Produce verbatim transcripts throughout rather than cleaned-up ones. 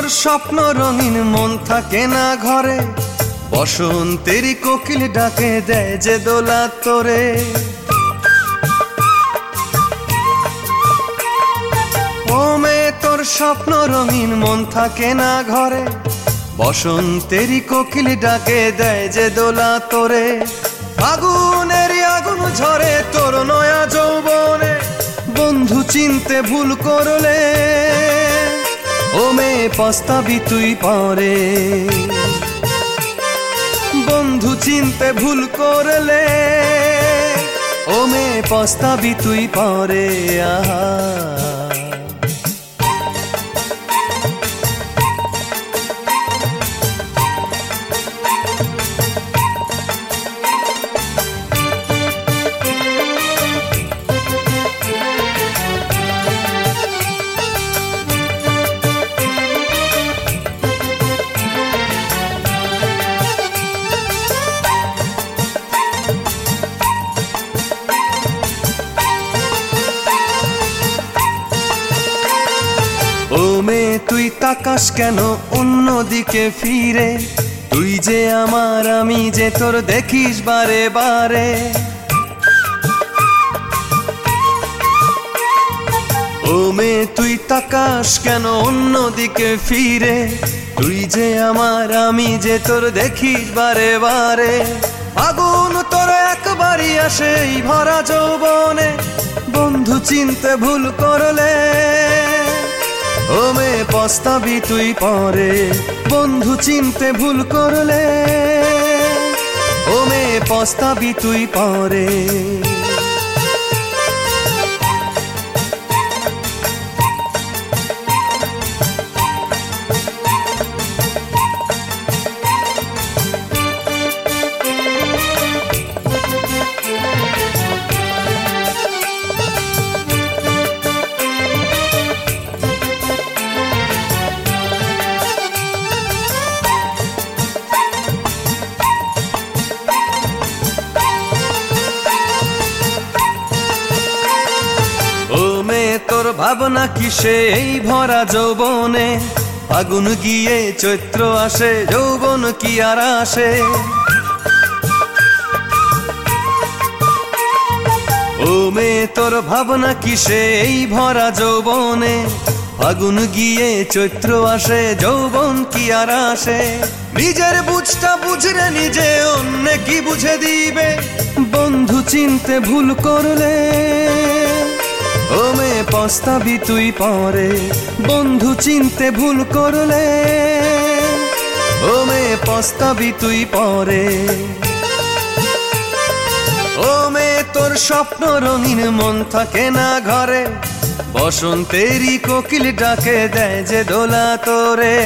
তোর স্বপ্ন রঙিন মন থাকে না ঘরে, বসন্তেরই কোকিল ডাকে দেয় যে দোলা তোরে। ও মেয়ে তোর স্বপ্ন রঙিন মন থাকে না ঘরে, বসন্তেরই কোকিল ডাকে দেয় যে দোলা তোরে। আগুনেরই আগুন ঝরে তোর নয়া যৌবনে, বন্ধু চিনতে ভুল করলে ও মেয়ে পস্তাবি তুই পরে। বন্ধু চিনতে ভুল করলে ও মেয়ে পস্তাবি তুই পরে। আহা ও মেয়ে তুই তাকাস কেন অন্যদিকে ফিরে, তুই যে আমার আমি যে তোর দেখিস বারে বারে। ও মেয়ে তুই তাকাস কেন অন্যদিকে ফিরে, তুই যে আমার আমি যে তোর দেখিস বারে বারে। আগুন তোর একবারই আসে এই ভরা যৌবনে, বন্ধু চিনতে ভুল করলে ও মেয়ে পস্তাবি তুই পরে। বন্ধু চিনতে ভুল করলে ও মেয়ে পস্তাবি তুই পরে। তোর ভাবনা কিসে এই ভরা যৌবনে, আগুন গিয়ে চৈত্র আসে যৌবন কি আর আসে। ও মেয়ে তোর ভাবনা কিসে এই ভরা যৌবনে, আগুন গিয়ে চৈত্র আসে যৌবন কি আর আসে। নিজের বুঝটা বুঝরে নিজে অন্য কি বুঝে দিবে, বন্ধু চিনতে ভুল করলে ও মেয়ে পস্তাবি তুই পরে। বন্ধু চিনতে ভুল করলে ও মেয়ে পস্তাবি তুই পরে। ও মেয়ে তোর স্বপ্ন রঙিন মন থাকে না ঘরে, বসন্তেরই কোকিল ডাকে দেয় যে দোলা তোরে।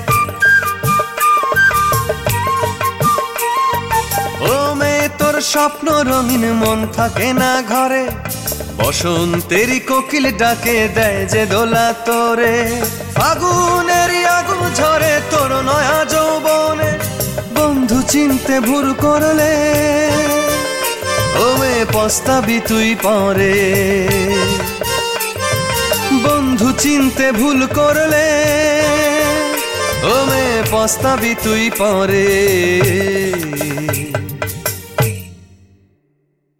ও মেয়ে তোর স্বপ্ন রঙিন মন থাকে না ঘরে, বসন্তেরই কোকিল ডাকে দেয় যে দোলা তোরে। আগুনেরই আগুন ঝরে তোর নয়া যৌবনে, বন্ধু চিনতে ভুল করলে ও মেয়ে পস্তাবি তুই পরে। বন্ধু চিনতে ভুল করলে ও মেয়ে পস্তাবি তুই পরে।